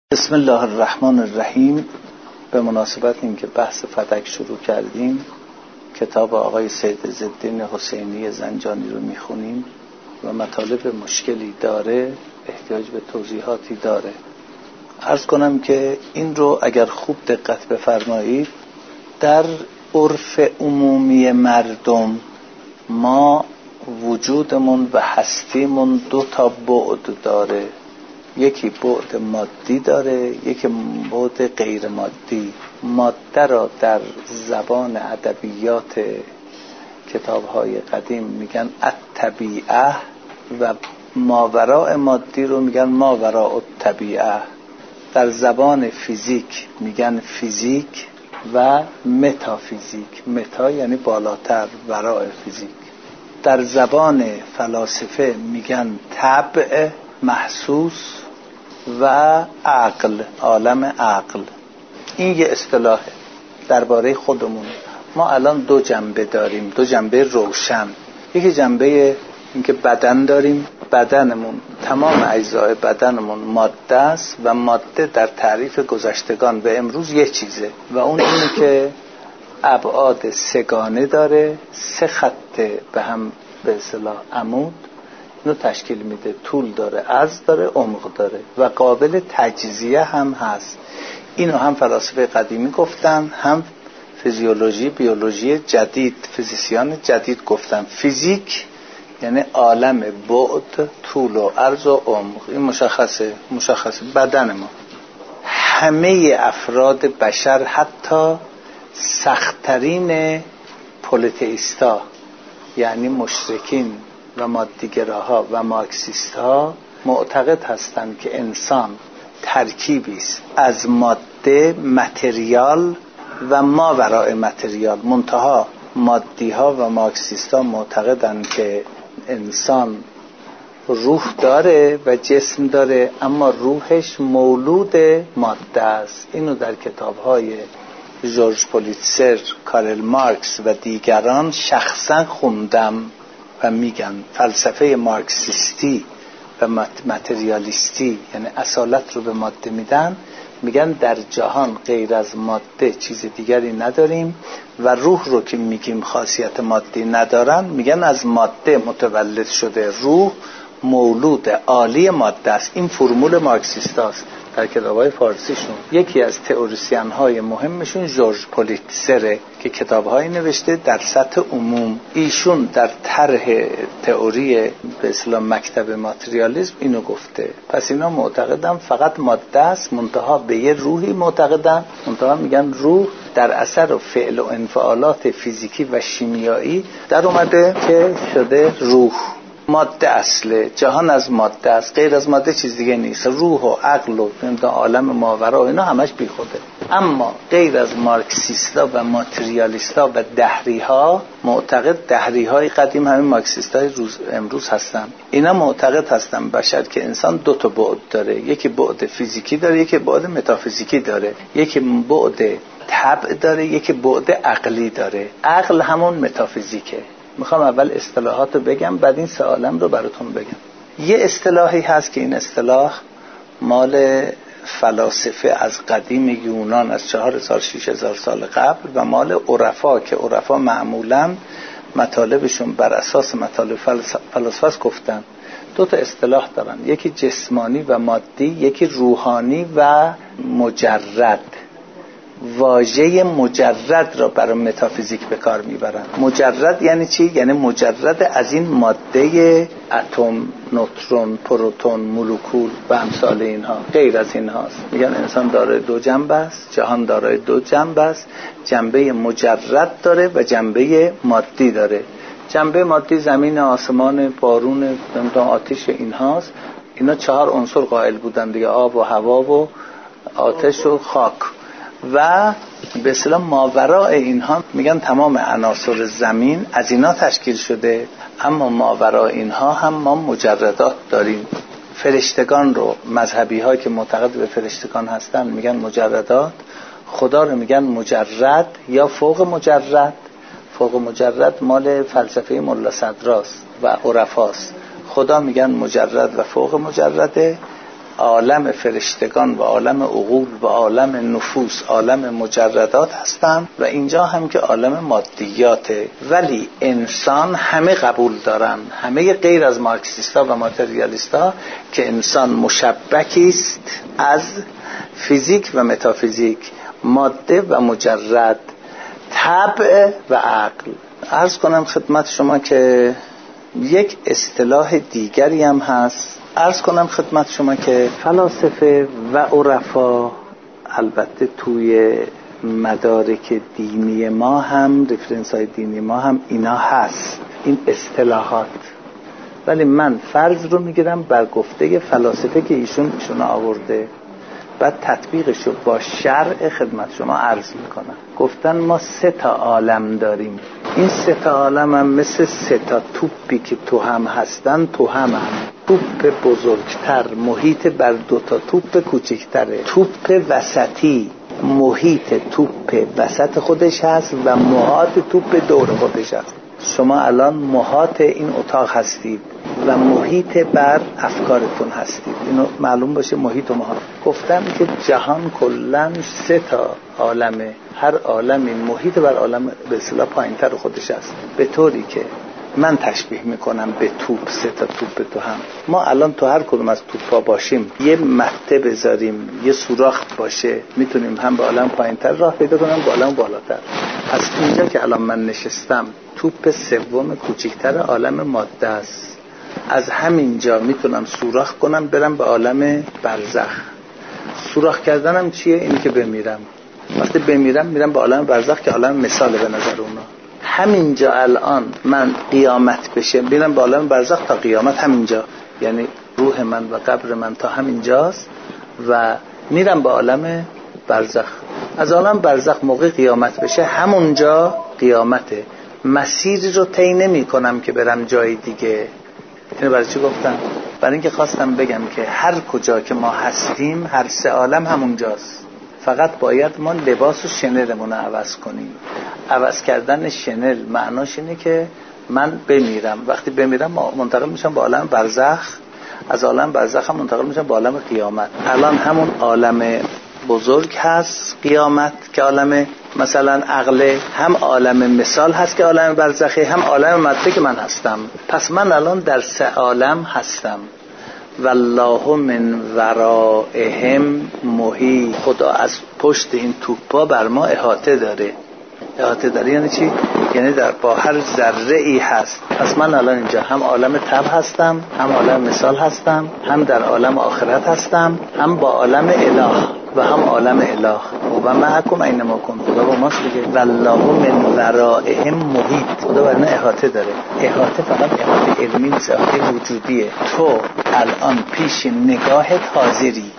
بسم الله الرحمن الرحیم. به مناسبت اینکه بحث فدک شروع کردیم، کتاب آقای سید عزالدین حسینی زنجانی رو میخونیم و مطالب مشکلی داره، احتیاج به توضیحاتی داره. عرض کنم که این رو اگر خوب دقت بفرمایید، در عرف عمومی مردم ما وجودمون و هستیمون دو تا بعد داره، یکی بعد مادی داره، یکی بعد غیر مادی. ماده را در زبان ادبیات کتاب‌های قدیم میگن الطبیعه و ماوراء مادی رو میگن ماوراء الطبیعه. در زبان فیزیک میگن فیزیک و متافیزیک. متا یعنی بالاتر، وراء فیزیک. در زبان فلاسفه میگن طبع، محسوس و عقل، عالم عقل. این یه اصطلاحه درباره خودمون. ما الان دو جنبه داریم، دو جنبه روشن. یکی جنبه اینکه بدن داریم، بدنمون، تمام اجزای بدنمون ماده است و ماده در تعریف گذشتگان به امروز یه چیزه و اون اینه که ابعاد سه‌گانه داره، سه خط به هم به اصطلاح عمود اینو تشکیل میده، طول داره، عرض داره، عمق داره و قابل تجزیه هم هست. اینو هم فلاسفه قدیمی گفتن، هم فیزیولوژی، بیولوژی جدید، فیزیسیان جدید گفتن. فیزیک یعنی عالم بعد، طول و عرض و عمق. این مشخصه بدن ما. همه افراد بشر، حتی سخت‌ترین پولیتئیستا یعنی مشرکین و مادیگراها و مارکسیست‌ها معتقد هستند که انسان ترکیبی است از ماده، متریال و ماوراء متریال. منتها مادی‌ها و مارکسیست‌ها معتقدند که انسان روح داره و جسم داره، اما روحش مولود ماده است. اینو در کتاب‌های ژورژ پولیتسر، کارل مارکس و دیگران شخصا خوندم و میگن فلسفه مارکسیستی و متریالیستی، یعنی اصالت رو به ماده میدن، میگن در جهان غیر از ماده چیز دیگری نداریم و روح رو که میگیم خاصیت مادی ندارن، میگن از ماده متولد شده، روح مولود عالی ماده است. این فرمول مارکسیستاست در کتاب‌های فارسیشون. یکی از تئوریسین‌های مهمشون ژورژ پولیتسره که کتاب‌هایی نوشته در سطح عموم. ایشون در طرح تئوری به اصطلاح مکتب ماتریالیسم اینو گفته. پس اینا معتقدن فقط ماده است، منتها به یه روحی معتقدن. منتها میگن روح در اثر و فعل و انفعالات فیزیکی و شیمیایی در اومده که شده روح. ماده اصله، جهان از ماده است، غیر از ماده چیز دیگه نیست. روح و عقل و عالم ماورا و اینا همش بی خوده. اما غیر از مارکسیستا و ماتریالیستا و دهری‌ها معتقد، دهری‌های قدیم همین مارکسیستای امروز هستن، اینا معتقد هستن بشر که انسان دو تا بعد داره، یکی بعد فیزیکی داره، یکی بعد متافیزیکی داره، یکی بعد طبع داره، یکی بعد عقلی داره. عقل همون متافیزیکه. میخوام اول اصطلاحات رو بگم، بعد این سوالم رو براتون بگم. یه اصطلاحی هست که این اصطلاح مال فلاسفه از قدیم یونان، از 4000-6000 سال قبل، و مال عرفا که عرفا معمولاً مطالبشون بر اساس مطالب فلاسفه گفتن. دو تا اصطلاح دارن، یکی جسمانی و مادی، یکی روحانی و مجرد. واژه مجرد را برای متافیزیک به کار میبرن. مجرد یعنی چی؟ یعنی مجرد از این ماده اتم، نوترون، پروتون، مولکول و امثال اینها، غیر از این هاست. میگن انسان دارای دو جنبه است، جهان دارای دو جنبه است، جنبه مجرد داره و جنبه مادی داره. جنبه مادی زمین، آسمان، بارون، آتش، اینهاست. اینا 4 عنصر قائل بودن دیگه، آب و هوا و آتش و خاک. و به اصطلاح ماوراء اینها میگن تمام عناصر زمین از اینا تشکیل شده، اما ماوراء اینها هم ما مجردات داریم. فرشتگان رو مذهبی ها که معتقد به فرشتگان هستن میگن مجردات، خدا رو میگن مجرد یا فوق مجرد. فوق مجرد مال فلسفه ملا صدراست و عرفاست. خدا میگن مجرد و فوق مجرده، عالم فرشتگان و عالم عقول و عالم نفوس، عالم مجردات هستن و اینجا هم که عالم مادیاته. ولی انسان همه قبول دارن، همه غیر از مارکسیستا و ماتریالیستا، که انسان مشبکی است از فیزیک و متافیزیک، ماده و مجرد، طبع و عقل. عرض کنم خدمت شما که یک اصطلاح دیگری هم هست. عرض کنم خدمت شما که فلاسفه و عرفا، البته توی مدارک دینی ما هم، رفرنس های دینی ما هم اینا هست، این اصطلاحات. ولی من فرض رو میگیرم بر گفته فلاسفه که ایشون آورده، بعد تطبیقش رو با شرع خدمت شما عرض میکنم. گفتن ما 3 عالم داریم. این 3 عالم هم مثل 3 توپی که تو هم هستن، تو هم توپ بزرگتر محیط بر 2 توپ کوچکتره. توپ وسطی محیط توپ وسط خودش هست و محاط توپ دور خودش هست. شما الان محاط این اتاق هستید و محیط بر افکارتون هستید. اینو معلوم باشه، محیط و محاط. گفتم که جهان کلن 3 عالمه، هر عالمی محیط بر عالم به اصطلاح پایینتر خودش هست، به طوری که من تشبیه میکنم به توپ، 3 توپ تو هم. ما الان تو هر کدوم از توپا باشیم یه مته بذاریم، یه سوراخ باشه، میتونیم هم به عالم پایینتر راه پیدا کنیم، به عالم بالاتر. از اینجا که الان من نشستم، توپ 3 کوچکتر عالم ماده است. از همینجا میتونم سوراخ کنم برم به عالم برزخ. سوراخ کردنم چیه؟ اینی که بمیرم. وقتی بمیرم میرم به عالم برزخ که عالم مثاله به نظر اونا. همینجا الان من قیامت بشه میرم به عالم برزخ تا قیامت همینجا، یعنی روح من و قبر من تا همینجاست و میرم به عالم برزخ. از عالم برزخ موقع قیامت بشه همونجا قیامته. مسیری رو طی نمی کنم که برم جای دیگه. اینو برای چی گفتم؟ برای اینکه خواستم بگم که هر کجا که ما هستیم، هر 3 عالم همونجاست. فقط باید ما لباس و شنلمون رو عوض کنیم. عوض کردن شنل معناش اینه که من بمیرم. وقتی بمیرم منتقل میشم به عالم برزخ، از عالم برزخ هم منتقل میشم به عالم قیامت. الان همون عالم بزرگ هست قیامت که عالم مثلا عقله، هم عالم مثال هست که عالم برزخه، هم عالم ماده که من هستم. پس من الان در 3 عالم هستم. والله من ورائهم محیط. خدا از پشت این توپا بر ما احاطه داره. احاطه داره یعنی چی؟ یعنی در با هر ذره ای هست. پس من الان اینجا هم عالم طبع هستم، هم عالم مثال هستم، هم در عالم آخرت هستم، هم با عالم اله و هم عالم اله. و معکم اینما کنتم. خدا با ماست دیگه. والله من ورائهم محیط. خدا بر ما احاطه داره. احاطه فقط احاطه علمی نیست، احاطه وجودیه. تو الان پیش نگاهت حاضری،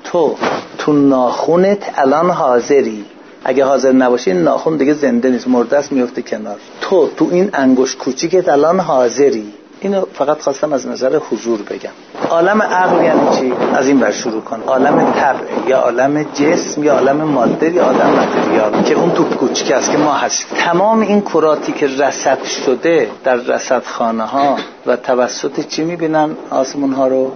تو ناخونت الان حاضری. اگه حاضر نباشی ناخون دیگه زنده نیست، مرده است، میفته کنار. تو این انگشت کوچیکت الان حاضری. اینو فقط خواستم از نظر حضور بگم. عالم عقل یعنی چی؟ از این بر شروع کن. عالم طبع یا عالم جسم یا عالم ماده یا عالم متریال که اون توپ کوچیک است که ما هستیم. تمام این کراتی که رصد شده در رصدخانه ها و توسط چی میبینن آسمون ها رو؟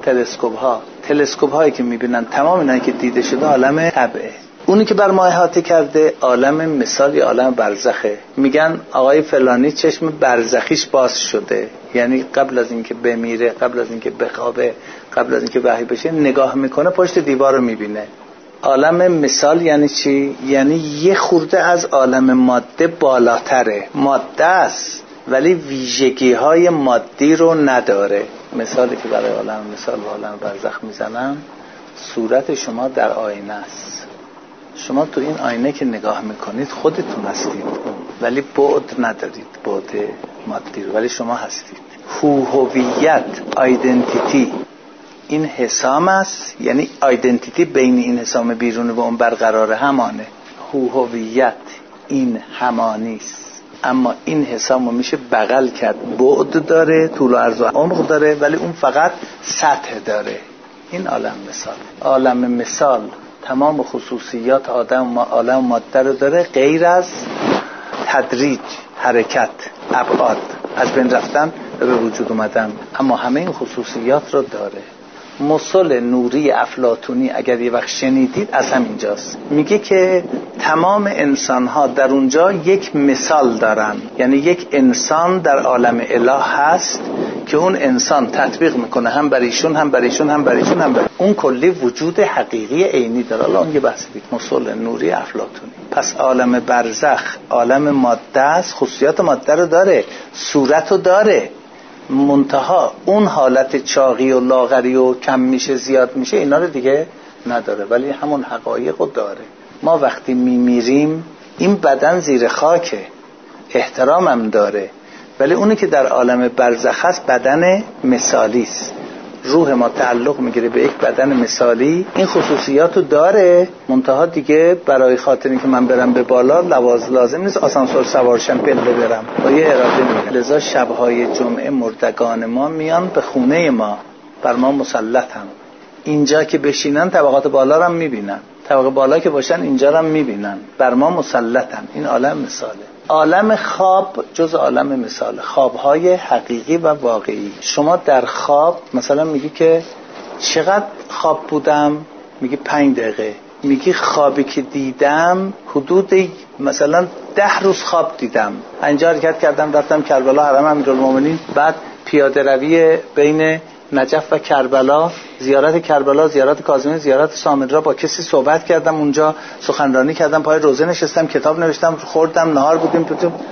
تلسکوپ هایی که میبینن، تمام اینایی که دیده شده عالم طبعه. اونی که بر ما احاطه کرده عالم مثال یا عالم برزخه. میگن آقای فلانی چشم برزخیش باز شده، یعنی قبل از اینکه بمیره، قبل از اینکه بخوابه، قبل از اینکه وحی بشه نگاه میکنه پشت دیوار رو میبینه. عالم مثال یعنی چی؟ یعنی یه خورده از عالم ماده بالاتره. ماده است ولی ویژگی های مادی رو نداره. مثالی که برای عالم مثال و عالم برزخ میزنم، صورت شما در آینه است. شما تو این آینه که نگاه میکنید خودتون هستید، ولی بعد ندارید، بعد مادی رو، ولی شما هستید. هویت، آیدنتیتی، این حسام است. یعنی آیدنتیتی بین این حسام بیرون و اون برقرار همانه. هویت این همانی است، اما این حسام رو میشه بغل کرد. بعد داره، طول و عرض و عمق داره، ولی اون فقط سطح داره. این عالم مثال. عالم مثال تمام خصوصیات عالم ماده رو داره، غیر از تدریج، حرکت، ابعاد، از بین رفتن به وجود اومدن، اما همه این خصوصیات رو داره. مسل نوری افلاطونی اگر یه وقت شنیدید از همینجاست. میگه که تمام انسان‌ها در اونجا یک مثال دارن، یعنی یک انسان در عالم اله هست که اون انسان تطبیق میکنه هم بر ایشون هم بر ایشون هم بر ایشون هم بر اون کلی وجود حقیقی عینی داره. حالا اون یه بحث دیگه، مسل نوری افلاطونی. پس عالم برزخ عالم ماده است، خصوصیات ماده رو داره، صورت رو داره، منتها اون حالت چاقی و لاغری و کم میشه زیاد میشه اینا رو دیگه نداره، ولی همون حقایق رو داره. ما وقتی میمیریم این بدن زیر خاکه، احترامم داره، ولی اونی که در عالم برزخ هست بدن مثالی است. روح ما تعلق میگیره به یک بدن مثالی، این خصوصیاتو داره، منتها دیگه برای خاطر اینکه من برم به بالا لازم نیست آسانسور سوارشم پله برم، با یه اراده میرم. لذا شبهای جمعه مردگان ما میان به خونه ما، بر ما مسلطن. اینجا که بشینن طبقات بالا رو هم میبینن، طبقه بالا که باشن اینجا رو هم میبینن، بر ما مسلطن. این عالم مثاله. عالم خواب جز عالم مثال، خوابهای حقیقی و واقعی. شما در خواب مثلا میگی که چقدر خواب بودم، میگی 5 دقیقه. میگی خوابی که دیدم حدود مثلا 10 روز خواب دیدم. اینجا حرکت کردم رفتم کربلا حرم امیرالمومنین، بعد پیاده روی بین نجف و کربلا، زیارت کربلا، زیارت کاظمی، زیارت سامرا، با کسی صحبت کردم، اونجا سخنرانی کردم، پای روزه نشستم، کتاب نوشتم، خوردم، نهار بودیم،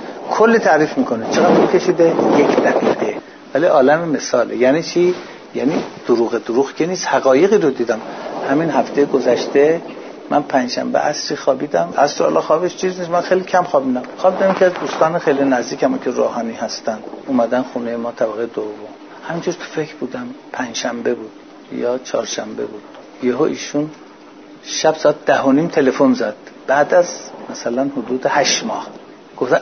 کلی تعریف میکنه. چقدر کشیده؟ 1 دقیقه. ولی عالم مثاله. یعنی چی؟ یعنی دروغ که نیست، حقایقی رو دیدم. همین هفته گذشته من پنجشنبه عصری خوابیدم. عصر الله خوابش چیز نیست، من خیلی کم خوابیدم. خوابیدم که از دوستان خیلی نزدیکم که روحانی هستن اومدن خونه ما طبقه دوم. همینجور تو فکر بودم، پنجشنبه بود یا چهارشنبه بود، یهو ایشون شب ساعت 10:30 تلفن زد، بعد از مثلا حدود 8 ماه. گفتم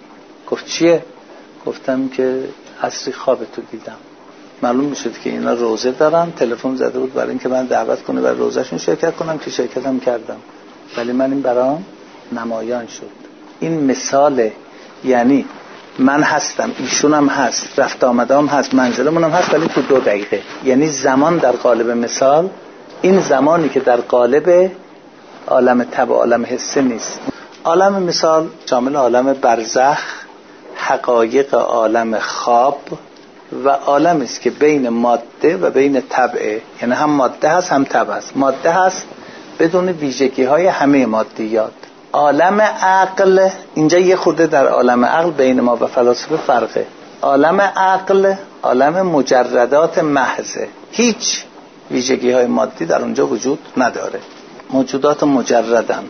گفت چیه؟ گفتم که عصری خوابتو دیدم. معلوم میشد که اینا روزه دارن، تلفن زده بود برای اینکه من دعوت کنه برای روزهشون شرکت کنم، که شرکتم کردم، ولی من این برام نمایان شد. این مثاله، یعنی من هستم، ایشون هم هست، رفت آمدام هست، منزلمون هم هست، ولی تو 2 دقیقه. یعنی زمان در قالب مثال، این زمانی که در قالب عالم تب و عالم حسه نیست. عالم مثال شامل عالم برزخ، حقایق عالم خواب و عالمی است که بین ماده و بین طبعه، یعنی هم ماده هست هم طبع هست. ماده هست بدون ویژگی های همه مادیات. عالم عقل، اینجا یه خورده در عالم عقل بین ما و فلاسفه فرقه. عالم عقل عالم مجردات محضه، هیچ ویژگی های مادی در اونجا وجود نداره، موجودات مجردن.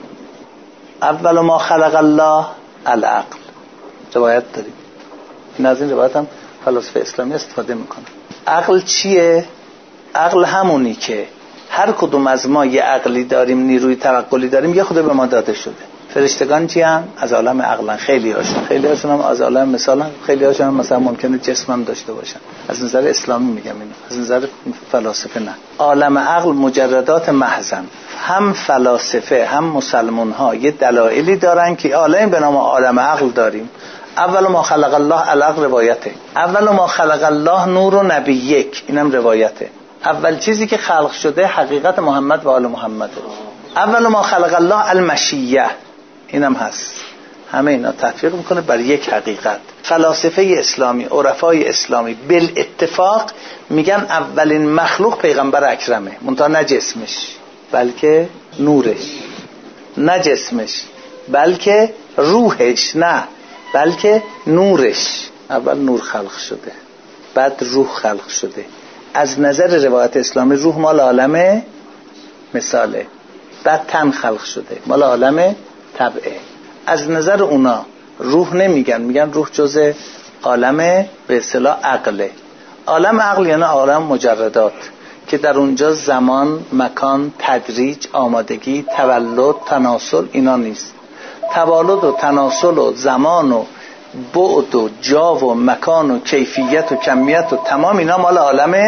اول ما خلق الله العقل، روایت داریم. این از این روایت هم فلاسفه اسلامی استفاده میکنه. عقل چیه؟ عقل همونی که هر کدوم از ما یه عقلی داریم، نیروی تعقلی داریم، یه خود به ما داده شده. فرشتگان چی هم؟ از عالم عقلن. خیلی هاشون هم از عالم مثالن، خیلی هاشون هم مثلا ممکنه جسم هم داشته باشن. از نظر اسلامی میگم اینو، از نظر فلاسفه نه. عالم عقل مجردات محضن. هم فلاسفه هم مسلمان ها یه دلایلی دارن که عالم به نام عالم عقل داریم. اول ما خلق الله العقل روایته. اول ما خلق الله نور و نبی یک، اینم روایته. اول چیزی که خلق شده حقیقت محمد و آل محمده. اول ما خلق الله المشیه، اینم هست. همه اینا تفریق میکنه بر یک حقیقت. فلاسفه اسلامی، عرفای اسلامی بالاتفاق میگن اولین مخلوق پیغمبر اکرمه، منتها نه جسمش بلکه نورش، نه جسمش بلکه روحش، نه بلکه نورش. اول نور خلق شده، بعد روح خلق شده. از نظر روایت اسلامی روح مال عالم مثاله، بعد تن خلق شده مال عالم طبعه. از نظر اونا روح نمیگن، میگن روح جزء عالم به اصطلاح عقله. عالم عقل یعنی عالم مجردات که در اونجا زمان، مکان، تدریج، آمادگی، تولد، تناسل اینا نیست. تولد و تناسل و زمان و بعد و جا و مکان و کیفیت و کمیت و تمام اینا مال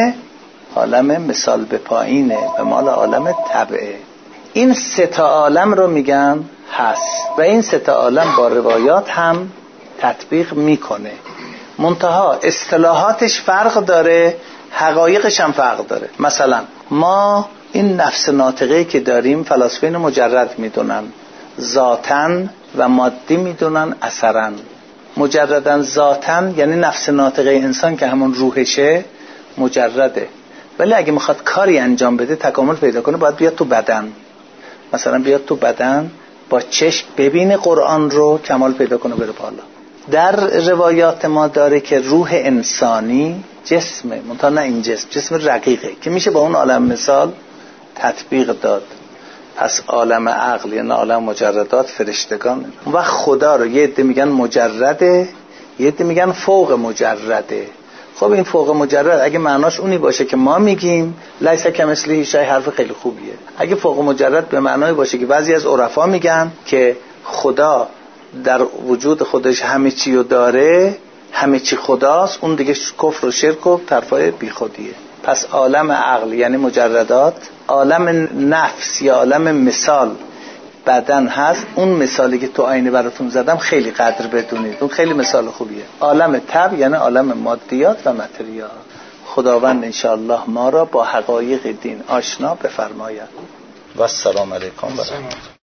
عالم مثال به پایینه و مال عالم طبعه. این 3 عالم رو میگن هست و این 3 عالم با روایات هم تطبیق میکنه، منتها اصطلاحاتش فرق داره حقایقش هم فرق داره. مثلا ما این نفس ناطقه که داریم فلاسفه اینو مجرد میدونن، ذاتن و مادی میدونن اثرن. مجردن ذاتن یعنی نفس ناطقه انسان که همون روحشه مجرده، ولی اگه میخواد کاری انجام بده تکامل پیدا کنه باید بیاد تو بدن. مثلا بیاد تو بدن با چشم ببینه قرآن رو، کمال پیدا کنه بره بالا. در روایات ما داره که روح انسانی جسمه، منتها نه این جسم رقیقه که میشه با اون عالم مثال تطبیق داد. پس عالم عقل یعنی عالم مجردات، فرشتگان و خدا رو یه عده میگن مجرده، یه عده میگن فوق مجرده. خب این فوق مجرد اگه معناش اونی باشه که ما میگیم لیس کمثله شیء، حرف خیلی خوبیه. اگه فوق مجرد به معنای باشه که بعضی از عرفا میگن که خدا در وجود خودش همه چی رو داره، همه چی خداست، اون دیگه کفر و شرک و طرفای بی خودیه. پس عالم عقل یعنی مجردات، عالم نفس یا عالم مثال بدن هست. اون مثالی که تو آینه براتون زدم خیلی قدر بدونید، اون خیلی مثال خوبیه. عالم طبع یعنی عالم مادیات و متریال. خداوند انشاءالله ما را با حقایق دین آشنا بفرماید. و السلام علیکم و رحمت الله.